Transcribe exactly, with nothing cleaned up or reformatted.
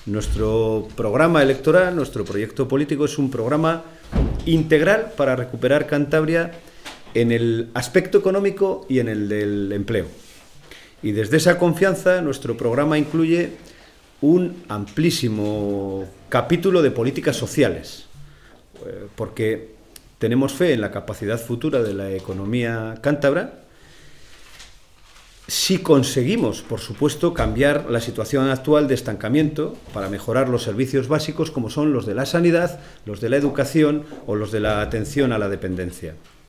Nuestro programa electoral, nuestro proyecto político es un programa integral para recuperar Cantabria en el aspecto económico y en el del empleo. Y desde esa confianza, nuestro programa incluye un amplísimo capítulo de políticas sociales, porque tenemos fe en la capacidad futura de la economía cántabra si conseguimos, por supuesto, cambiar la situación actual de estancamiento para mejorar los servicios básicos como son los de la sanidad, los de la educación o los de la atención a la dependencia.